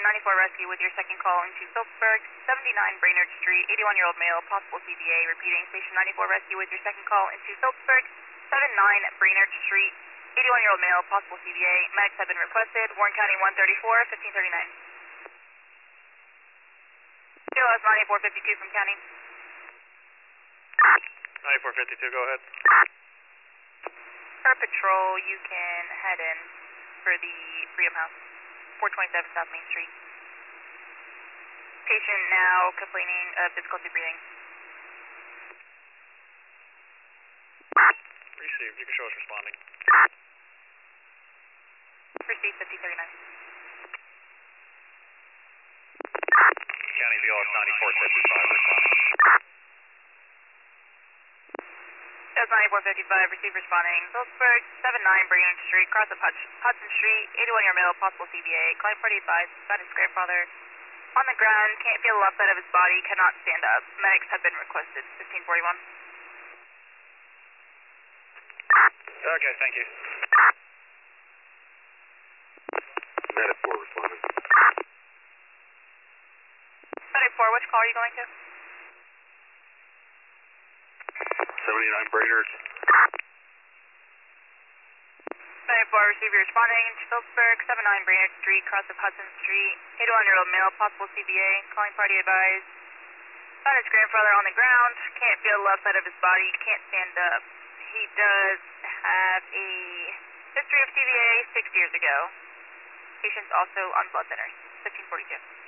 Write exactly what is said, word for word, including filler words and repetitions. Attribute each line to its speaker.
Speaker 1: ninety-four Rescue with your second call into Phillipsburg, seventy-nine Brainerd Street, eighty-one-year-old male, possible C V A. Repeating, Station ninety-four Rescue with your second call into Phillipsburg, seventy-nine Brainerd Street, eighty-one-year-old male, possible C V A. Medics have been requested. Warren County one thirty-four, fifteen thirty-nine. Q S ninety-four fifty-two from County.
Speaker 2: ninety-four fifty-two, go ahead.
Speaker 1: Per patrol, you can head in for the Freedom House, four twenty-seven South Main Street. Patient now complaining of difficulty breathing.
Speaker 2: Received, you can show us responding.
Speaker 1: Received, fifteen thirty-nine.
Speaker 2: County V O S ninety-four fifty-five, responding.
Speaker 1: That's ninety-four fifty-five, receive responding. Phillipsburg, seventy-nine Brainerd Street, cross of Hudson, Hudson Street, eighty-one-year male, possible C V A. Client party advised, found his grandfather on the ground, can't feel the left side of his body, cannot stand up. Medics have been requested, fifteen forty-one.
Speaker 2: Okay, thank you.
Speaker 3: Medic four responding.
Speaker 1: Medic four, which call are you going to?
Speaker 3: seventy-nine Brainerd.
Speaker 1: Medic four, receiver responding to Phillipsburg, seventy-nine Brainerd Street, cross of Hudson Street, eighty-one-year-old male, possible C V A, calling party advised. Found his grandfather on the ground, can't feel the left side of his body, can't stand up. He does have a history of C V A six years ago. Patient's also on blood thinners, fifteen forty-two.